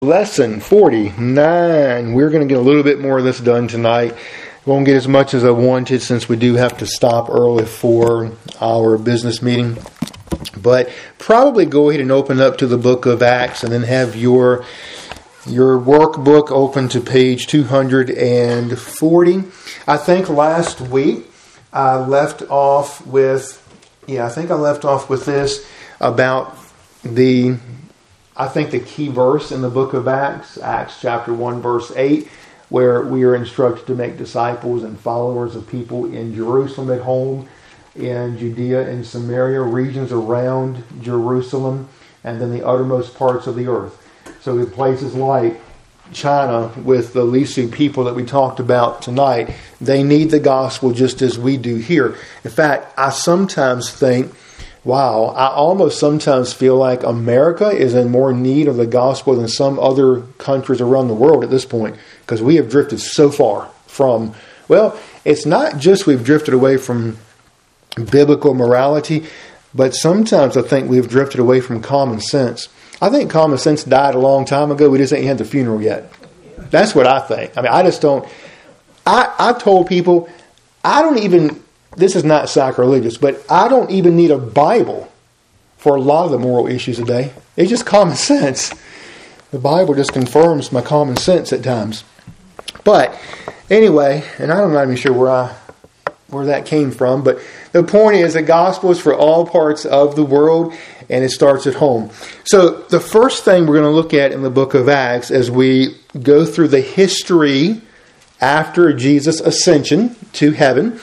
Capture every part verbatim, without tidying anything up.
Lesson forty-nine. We're going to get a little bit more of this done tonight. Won't get as much as I wanted since we do have to stop early for our business meeting. But probably go ahead and open up to the book of Acts and then have your your workbook open to page two hundred forty. I think last week I left off with, yeah, I think I left off with this about the... I think the key verse in the book of Acts, Acts chapter one, verse eight, where we are instructed to make disciples and followers of people in Jerusalem at home, in Judea and Samaria, regions around Jerusalem, and then the uttermost parts of the earth. So in places like China, with the Lisu people that we talked about tonight, they need the gospel just as we do here. In fact, I sometimes think, wow, I almost sometimes feel like America is in more need of the gospel than some other countries around the world at this point, because we have drifted so far from, well, it's not just we've drifted away from biblical morality, but sometimes I think we've drifted away from common sense. I think common sense died a long time ago. We just ain't had the funeral yet. That's what I think. I mean, I just don't, I, I told people, I don't even... This is not sacrilegious, but I don't even need a Bible for a lot of the moral issues today. It's just common sense. The Bible just confirms my common sense at times. But anyway, and I'm not even sure where I where that came from, but the point is the gospel is for all parts of the world, and it starts at home. So the first thing we're going to look at in the book of Acts as we go through the history after Jesus' ascension to heaven,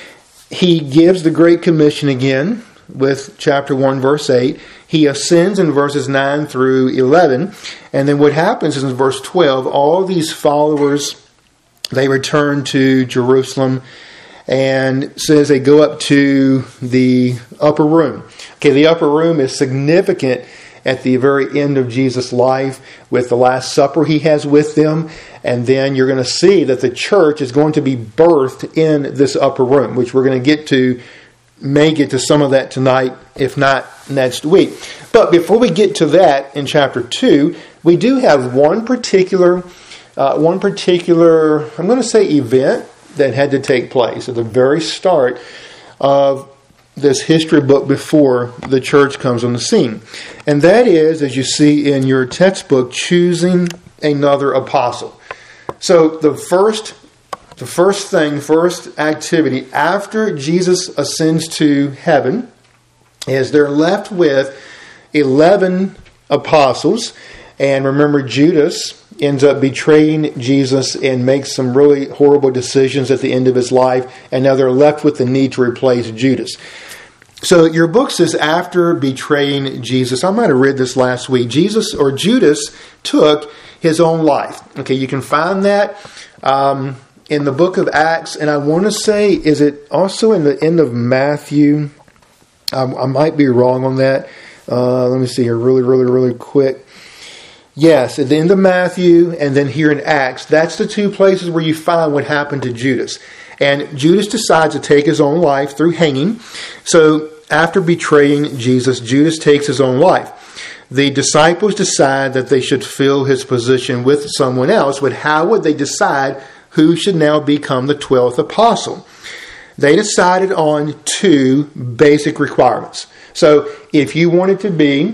he gives the Great Commission again with chapter one, verse eight. He ascends in verses nine through eleven. And then what happens is in verse twelve, all these followers, they return to Jerusalem, and says they go up to the upper room. Okay, the upper room is significant at the very end of Jesus' life with the Last Supper he has with them. And then you're going to see that the church is going to be birthed in this upper room, which we're going to get to, may get to some of that tonight, if not next week. But before we get to that in chapter two, we do have one particular, uh, one particular, I'm going to say event that had to take place at the very start of this history book before the church comes on the scene. And that is, as you see in your textbook, choosing another apostle. So the first the first thing, first activity after Jesus ascends to heaven is they're left with eleven apostles. And remember, Judas ends up betraying Jesus and makes some really horrible decisions at the end of his life. And now they're left with the need to replace Judas. So your book says after betraying Jesus, I might have read this last week, Jesus or Judas took his own life. Okay, you can find that um, in the book of Acts. And I want to say, is it also in the end of Matthew? Um, I might be wrong on that. Uh, let me see here really, really, really quick. Yes, at the end of Matthew and then here in Acts, that's the two places where you find what happened to Judas. And Judas decides to take his own life through hanging. So after betraying Jesus, Judas takes his own life. The disciples decide that they should fill his position with someone else, but how would they decide who should now become the twelfth apostle? They decided on two basic requirements. So if you wanted to be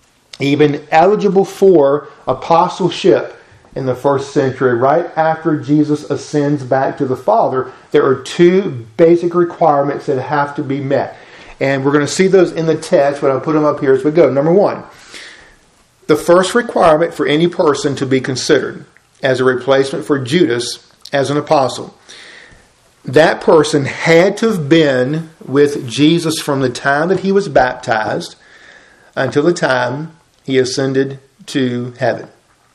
even eligible for apostleship in the first century, right after Jesus ascends back to the Father, there are two basic requirements that have to be met. And we're going to see those in the text, but I'll put them up here as we go. Number one, the first requirement for any person to be considered as a replacement for Judas as an apostle, that person had to have been with Jesus from the time that he was baptized until the time he ascended to heaven.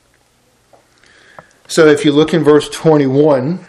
So if you look in verse twenty-one,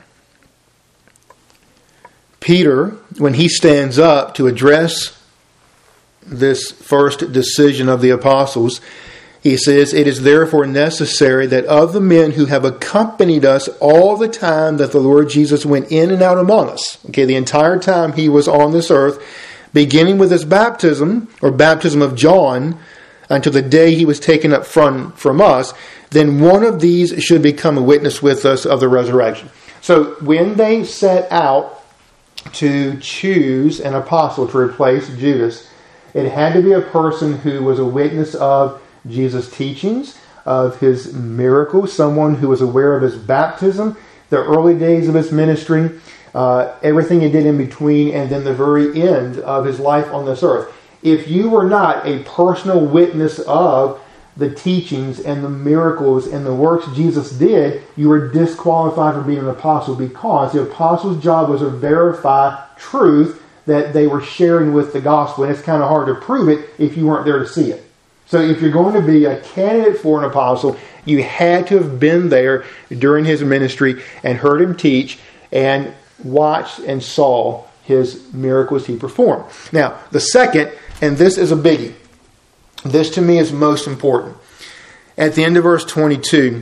Peter, when he stands up to address this first decision of the apostles, he says, "It is therefore necessary that of the men who have accompanied us all the time that the Lord Jesus went in and out among us," okay, the entire time he was on this earth, beginning with his baptism, or baptism of John, until the day he was taken up from, from us, then one of these should become a witness with us of the resurrection. So when they set out to choose an apostle to replace Judas, it had to be a person who was a witness of Jesus' teachings, of his miracles, someone who was aware of his baptism, the early days of his ministry, uh, everything he did in between, and then the very end of his life on this earth. If you were not a personal witness of the teachings and the miracles and the works Jesus did, you were disqualified from being an apostle, because the apostle's job was to verify truth that they were sharing with the gospel. And it's kind of hard to prove it if you weren't there to see it. So if you're going to be a candidate for an apostle, you had to have been there during his ministry and heard him teach and watched and saw his miracles he performed. Now, the second, and this is a biggie. This to me is most important. At the end of verse twenty-two,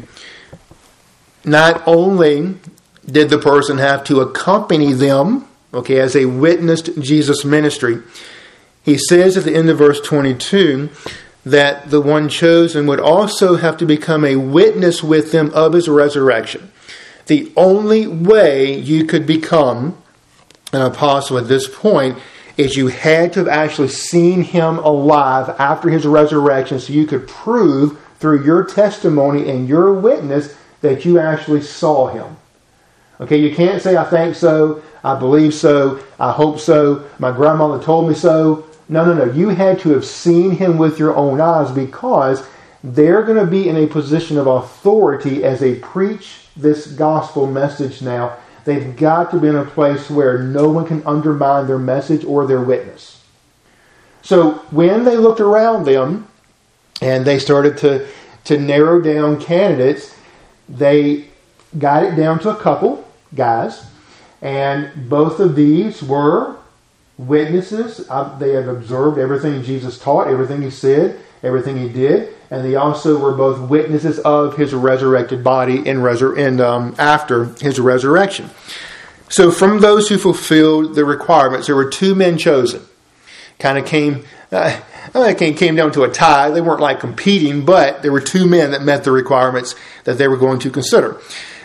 not only did the person have to accompany them, okay, as they witnessed Jesus' ministry, he says at the end of verse twenty-two that the one chosen would also have to become a witness with them of his resurrection. The only way you could become an apostle at this point is you had to have actually seen him alive after his resurrection, so you could prove through your testimony and your witness that you actually saw him. Okay, you can't say, I think so, I believe so, I hope so, my grandmother told me so. No, no, no. You had to have seen him with your own eyes, because they're going to be in a position of authority as they preach this gospel message now. They've got to be in a place where no one can undermine their message or their witness. So when they looked around them and they started to, to narrow down candidates, they got it down to a couple guys. And both of these were witnesses. Uh, they had observed everything Jesus taught, everything he said, everything he did. And they also were both witnesses of his resurrected body and, resur- and um, after his resurrection. So from those who fulfilled the requirements, there were two men chosen. Kind of came, uh, it came, came down to a tie. They weren't like competing, but there were two men that met the requirements that they were going to consider.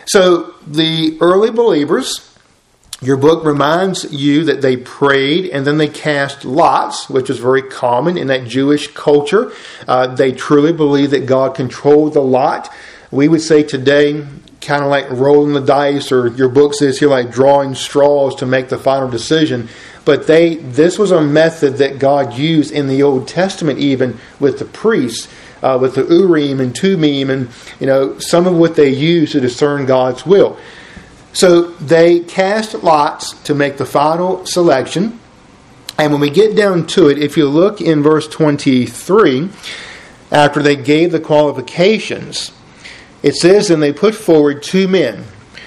So the early believers, your book reminds you that they prayed and then they cast lots, which was very common in that Jewish culture. Uh, they truly believed that God controlled the lot. We would say today, kind of like rolling the dice, or your book says here, like drawing straws to make the final decision. But they, this was a method that God used in the Old Testament, even with the priests, uh, with the Urim and Tumim, and you know some of what they used to discern God's will. So they cast lots to make the final selection. And when we get down to it, if you look in verse twenty-three, after they gave the qualifications, it says, and they put forward two men.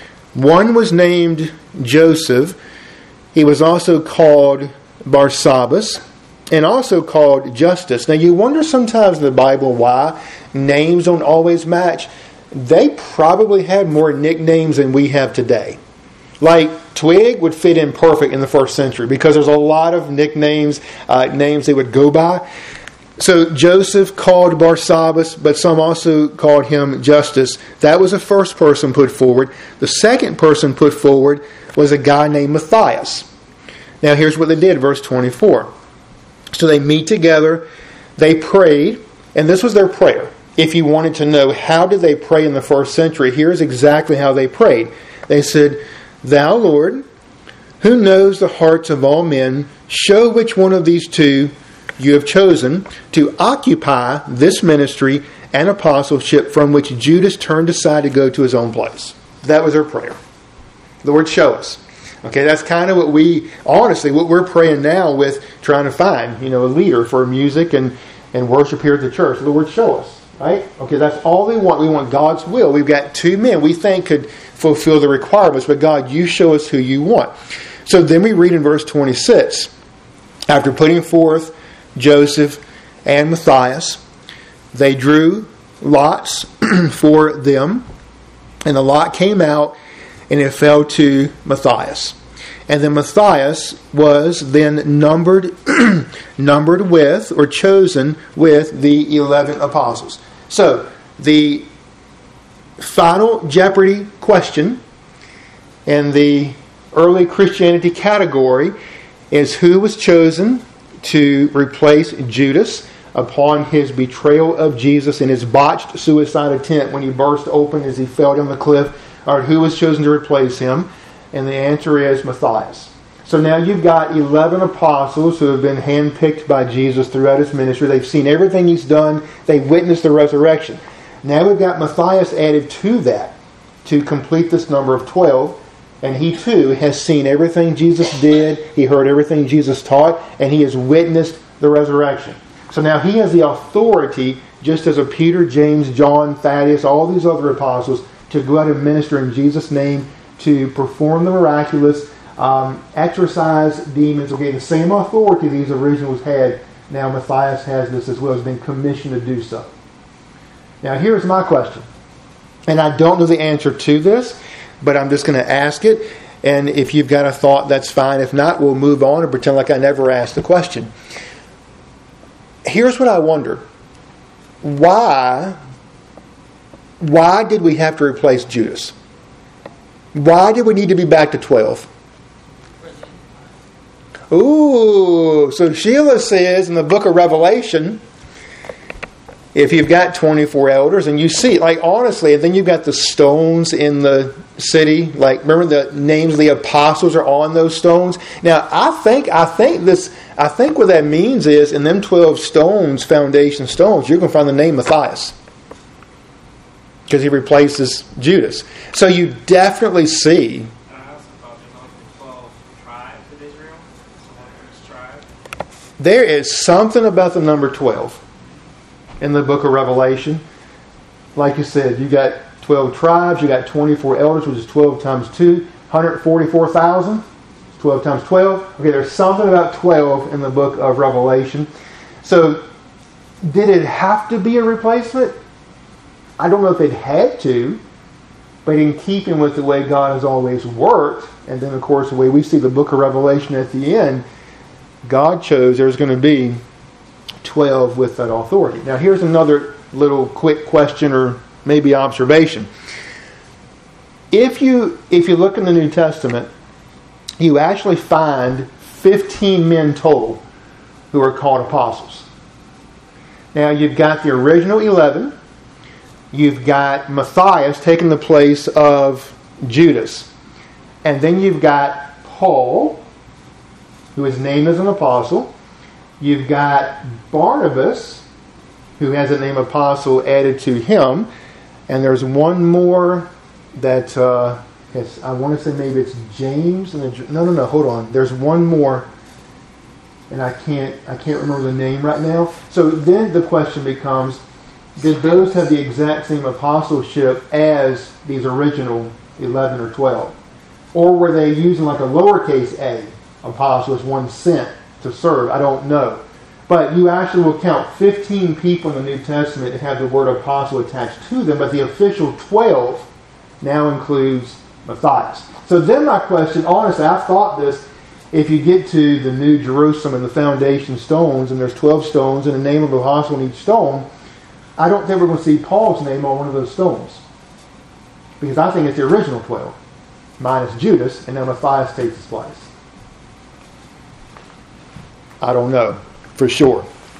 One was named Joseph. He was also called Barsabbas, and also called Justus. Now you wonder sometimes in the Bible why names don't always match. They probably had more nicknames than we have today. Like Twig would fit in perfect in the first century because there's a lot of nicknames, uh, names they would go by. So Joseph called Barsabbas, but some also called him Justus. That was the first person put forward. The second person put forward was a guy named Matthias. Now here's what they did, verse twenty-four. So they meet together, they prayed, and this was their prayer. If you wanted to know how did they pray in the first century, here's exactly how they prayed. They said, Thou, Lord, who knows the hearts of all men, show which one of these two you have chosen to occupy this ministry and apostleship from which Judas turned aside to go to his own place. That was their prayer. Lord, show us. Okay, that's kind of what we, honestly, what we're praying now with trying to find, you know, a leader for music and, and worship here at the church. Lord, show us. Right? Okay, that's all we want. We want God's will. We've got two men we think could fulfill the requirements, but God, you show us who you want. So then we read in verse twenty-six, after putting forth Joseph and Matthias, they drew lots for them, and the lot came out, and it fell to Matthias. And then Matthias was then numbered, numbered with, or chosen with the eleven apostles. So, the final Jeopardy question in the early Christianity category is who was chosen to replace Judas upon his betrayal of Jesus in his botched suicide attempt when he burst open as he fell down the cliff. Or who was chosen to replace him? And the answer is Matthias. So now you've got eleven apostles who have been handpicked by Jesus throughout his ministry. They've seen everything he's done. They've witnessed the resurrection. Now we've got Matthias added to that to complete this number of twelve. And he too has seen everything Jesus did. He heard everything Jesus taught. And he has witnessed the resurrection. So now he has the authority, just as a Peter, James, John, Thaddeus, all these other apostles, to go out and minister in Jesus' name, to perform the miraculous, um, exorcise demons. Okay, the same authority these originals had, now Matthias has this as well. He's been commissioned to do so. Now here's my question. And I don't know the answer to this, but I'm just going to ask it. And if you've got a thought, that's fine. If not, we'll move on and pretend like I never asked the question. Here's what I wonder. Why, why did we have to replace Judas? Why did we need to be back to twelve? Ooh, so Sheila says in the book of Revelation, if you've got twenty-four elders and you see, like honestly, and then you've got the stones in the city, like remember the names of the apostles are on those stones. Now I think I think this I think what that means is in them twelve stones, foundation stones, you're going to find the name Matthias. Because he replaces Judas. So you definitely see. I also thought there were twelve tribes of Israel. So tribe. There is something about the number twelve in the book of Revelation. Like you said, you got twelve tribes, you got twenty-four elders, which is twelve times two, one hundred forty-four thousand. twelve times twelve. Okay, there's something about twelve in the book of Revelation. So, did it have to be a replacement? I don't know if it had to, but in keeping with the way God has always worked, and then of course the way we see the book of Revelation at the end, God chose there's going to be twelve with that authority. Now here's another little quick question or maybe observation. If you if you look in the New Testament, you actually find fifteen men total who are called apostles. Now you've got the original eleven. You've got Matthias taking the place of Judas. And then you've got Paul, who is named as an apostle. You've got Barnabas, who has the name apostle added to him. And there's one more that, uh, has, I want to say maybe it's James. And the, no, no, no, hold on. There's one more, and I can't, I can't remember the name right now. So then the question becomes, did those have the exact same apostleship as these original eleven or twelve? Or were they using like a lowercase a apostles, one sent to serve? I don't know. But you actually will count fifteen people in the New Testament that have the word apostle attached to them, but the official twelve now includes Matthias. So then my question, honestly, I've thought this, if you get to the New Jerusalem and the foundation stones, and there's twelve stones and the name of the apostle in each stone, I don't think we're going to see Paul's name on one of those stones. Because I think it's the original twelve, minus Judas, and now Matthias takes his place. I don't know for sure.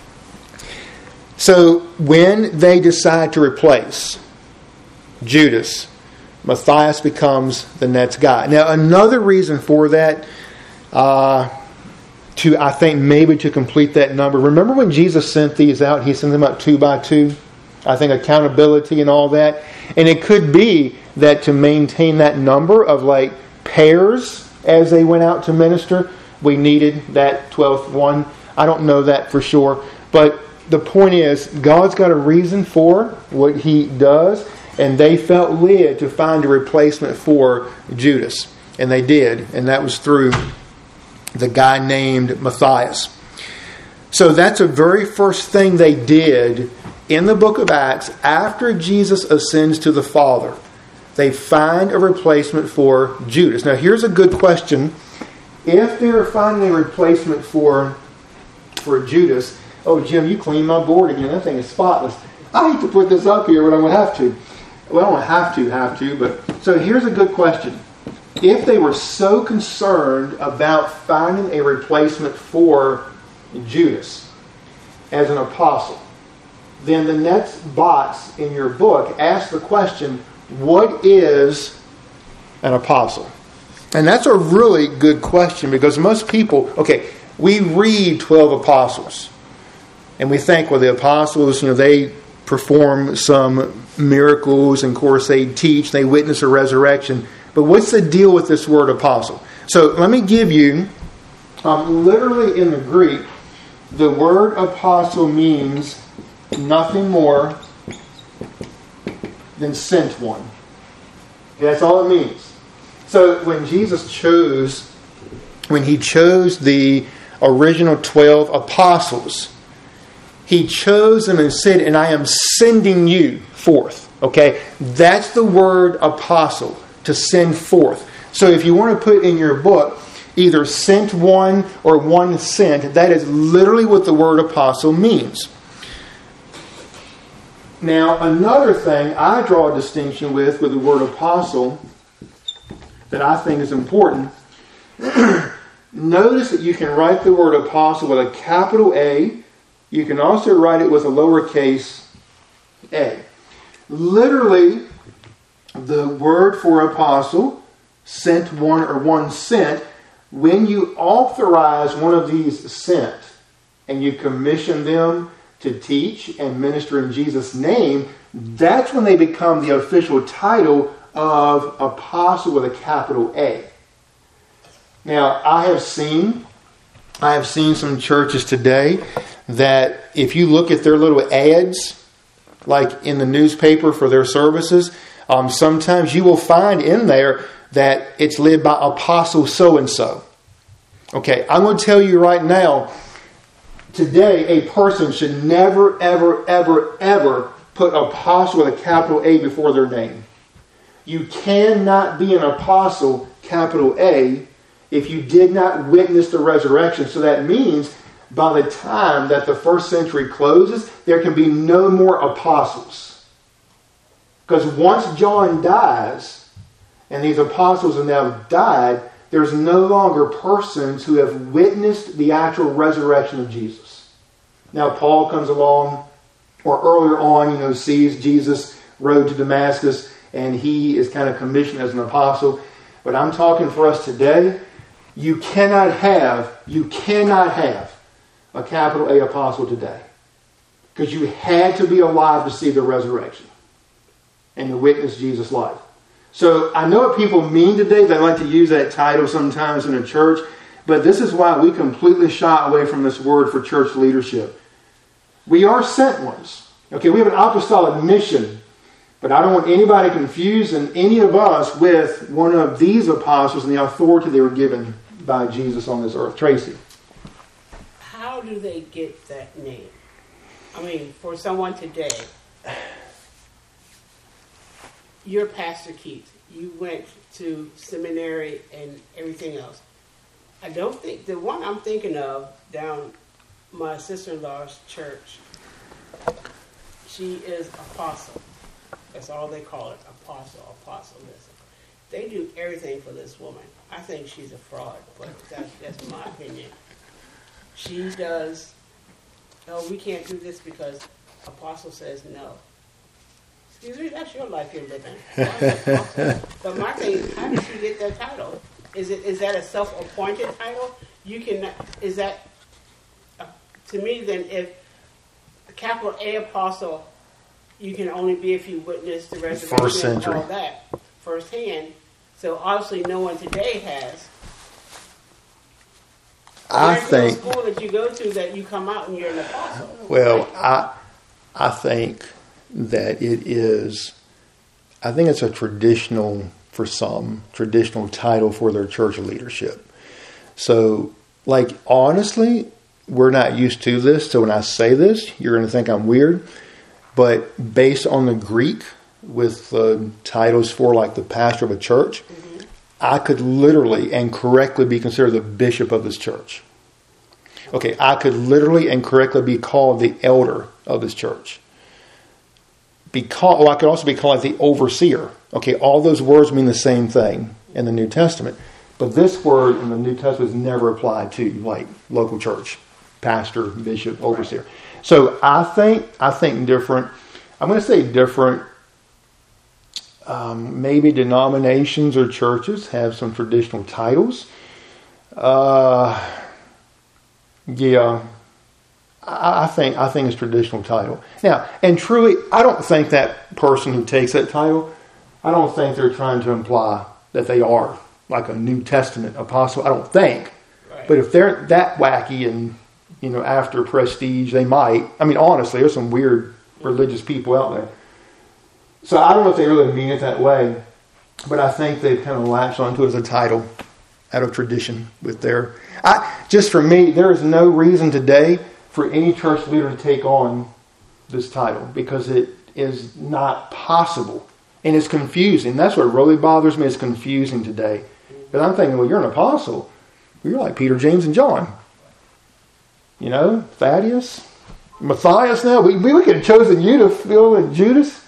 So when they decide to replace Judas, Matthias becomes the next guy. Now another reason for that, uh, to I think maybe to complete that number. Remember when Jesus sent these out, he sent them out two by two? I think accountability and all that. And it could be that to maintain that number of like pairs as they went out to minister, we needed that twelfth one. I don't know that for sure. But the point is, God's got a reason for what he does. And they felt led to find a replacement for Judas. And they did. And that was through the guy named Matthias. So that's the very first thing they did in the book of Acts after Jesus ascends to the Father. They find a replacement for Judas. Now here's a good question if they're finding a replacement for for Judas, oh, Jim, you cleaned my board again. That thing is spotless. I hate to put this up here, but I'm going to have to. Well, I don't have to, have to, but so here's a good question. If they were so concerned about finding a replacement for Judas as an apostle, then the next box in your book asks the question, what is an apostle? And that's a really good question, because most people, okay, we read twelve apostles and we think, well, the apostles, you know, they perform some miracles, and of course they teach, they witness a resurrection. But what's the deal with this word apostle? So let me give you, um, literally in the Greek, the word apostle means nothing more than sent one. Okay, that's all it means. So when Jesus chose, when he chose the original twelve apostles, he chose them and said, and I am sending you forth. Okay, that's the word apostle, to send forth. So if you want to put in your book either sent one or one sent, that is literally what the word apostle means. Now, another thing I draw a distinction with with the word apostle that I think is important. Notice that you can write the word apostle with a capital A. You can also write it with a lowercase a. Literally, the word for apostle, sent one or one sent, when you authorize one of these sent and you commission them to teach and minister in Jesus' name, that's when they become the official title of apostle with a capital A. Now, I have seen, I have seen some churches today that if you look at their little ads, like in the newspaper for their services, um, sometimes you will find in there that it's led by apostle so-and-so. Okay, I'm going to tell you right now, today a person should never, ever, ever, ever put apostle with a capital A before their name. You cannot be an apostle, capital A, if you did not witness the resurrection. So that means by the time that the first century closes, there can be no more apostles. Because once John dies, and these apostles have now died, there's no longer persons who have witnessed the actual resurrection of Jesus. Now Paul comes along, or earlier on, you know, sees Jesus rode to Damascus, and he is kind of commissioned as an apostle. But I'm talking for us today, you cannot have, you cannot have a capital A apostle today. Because you had to be alive to see the resurrection and to witness Jesus' life. So I know what people mean today. They like to use that title sometimes in a church. But this is why we completely shy away from this word for church leadership. We are sent ones. Okay, we have an apostolic mission. But I don't want anybody confusing any of us with one of these apostles and the authority they were given by Jesus on this earth. Tracy. How do they get that name? I mean, for someone today, you're Pastor Keith. You went to seminary and everything else. I don't think, the one I'm thinking of down my sister-in-law's church, she is apostle. That's all they call it, apostle, apostle. They do everything for this woman. I think she's a fraud, but that's, that's my opinion. She does, oh, we can't do this because apostle says no. Excuse me, that's your life you're living. But my thing is, how did she get that title? Is it is that a self-appointed title? You can, is that, uh, to me then, if a capital A apostle, you can only be if you witness the resurrection First century. and all that firsthand. So obviously no one today has. I There's think. no school that you go to that you come out and you're an apostle. Well, right? I I think that it is. I think it's a traditional, for some, traditional title for their church leadership. So, like, honestly, we're not used to this. So when I say this, you're going to think I'm weird. But based on the Greek, with uh, titles for like the pastor of a church, mm-hmm. I could literally and correctly be considered the bishop of this church. Okay, I could literally and correctly be called the elder of this church. Because, well, I could also be called the overseer. Okay, all those words mean the same thing in the New Testament. But this word in the New Testament is never applied to like local church, pastor, bishop, overseer. So I think I think different. I'm going to say different. Um, maybe denominations or churches have some traditional titles. Uh, yeah, I, I think I think it's traditional title. Now, and truly, I don't think that person who takes that title, I don't think they're trying to imply that they are like a New Testament apostle. I don't think. Right. But if they're that wacky and, you know, after prestige, they might. I mean, honestly, there's some weird religious people out there. So I don't know if they really mean it that way, but I think they've kind of latched onto it as a title out of tradition with their... I, just for me, there is no reason today for any church leader to take on this title because it is not possible. And it's confusing. That's what really bothers me. It's confusing today. Because I'm thinking, well, you're an apostle. You're like Peter, James, and John. You know, Thaddeus, Matthias now. We, we could have chosen you to fill in Judas.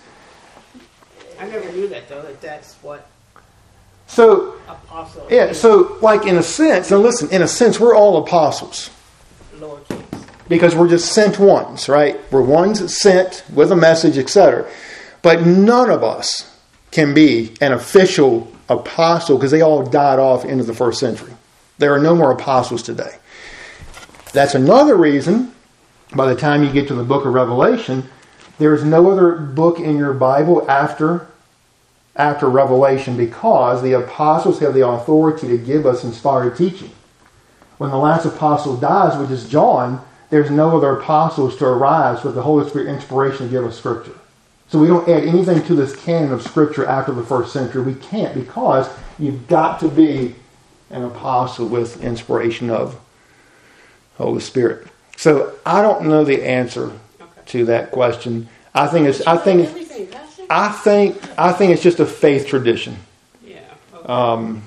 I never knew that, though, that that's what So, apostle yeah, is. so like in a sense, and listen, in a sense, we're all apostles. Lowercase. Because we're just sent ones, right? We're ones sent with a message, et cetera. But none of us can be an official apostle because they all died off into the first century. There are no more apostles today. That's another reason, by the time you get to the book of Revelation, there is no other book in your Bible after, after Revelation because the apostles have the authority to give us inspired teaching. When the last apostle dies, which is John, there's no other apostles to arise with the Holy Spirit inspiration to give us Scripture. So we don't add anything to this canon of Scripture after the first century. We can't because you've got to be an apostle with inspiration of Holy Spirit. So I don't know the answer Okay. to that question. I think it's. I think. It's, Everything, Pastor? I think. I think it's just a faith tradition. Yeah. Okay. Um,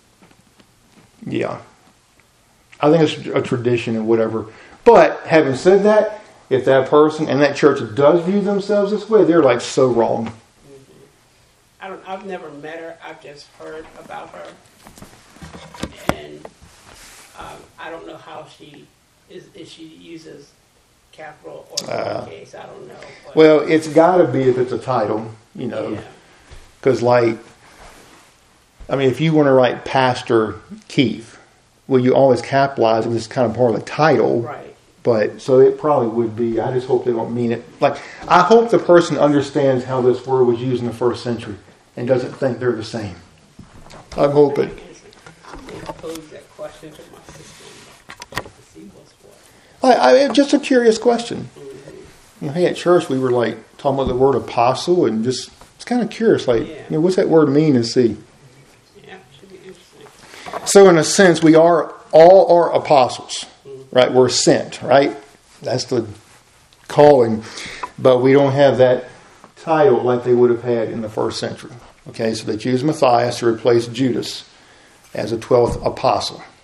yeah. I think it's a tradition and whatever. But having said that, if that person and that church does view themselves this way, they're like so wrong. Mm-hmm. I don't. I've never met her. I've just heard about her, and um, I don't know how she is. If she uses capital or lowercase, uh, I don't know. But, well, it's got to be if it's a title, you know, because yeah. like, I mean, if you want to write Pastor Keith, well, you always capitalize it. It's kind of part of the title, Right. But so it probably would be. I just hope they don't mean it. Like, I hope the person understands how this word was used in the first century and doesn't think they're the same. I'm hoping. I posed that question to my sister to see what's what. I, I just a curious question. Mm-hmm. You know, hey, at church we were like talking about the word apostle and just it's kind of curious. Like, yeah. you know, what's that word mean? And see. Yeah, should be interesting. So in a sense, we are all are apostles, right? We're sent, right? That's the calling, but we don't have that title like they would have had in the first century. Okay, so they choose Matthias to replace Judas as a twelfth apostle.